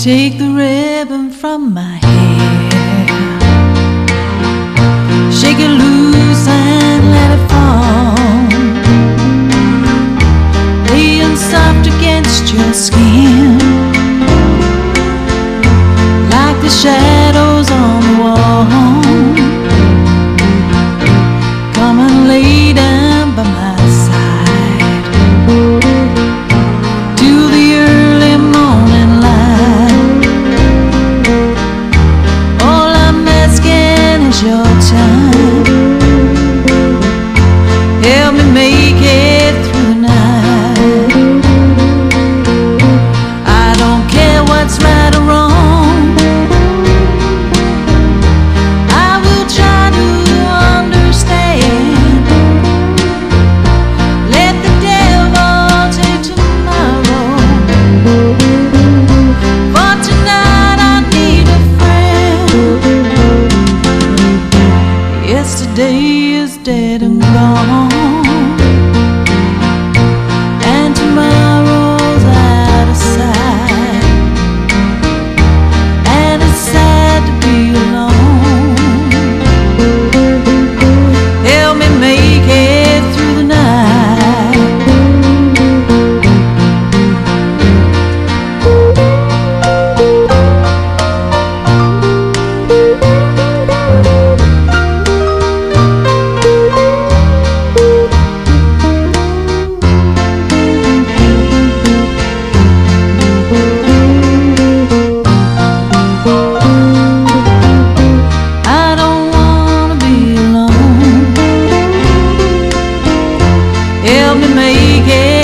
Take the ribbon from my hair, shake it loose and let it fall, laying soft against your skin, like the shadows on the wall. Come and lay down by my side till the early morning light. All I'm asking is your time. Help me make it through the night. I don't care what's right or wrong. I will try to understand. Let the devil take tomorrow. For tonight I need a friend. Yesterday is dead and gone, and tomorrow's out of sight, and it's sad to be alone. Help me make it through the night. I don't wanna be alone. Help me make it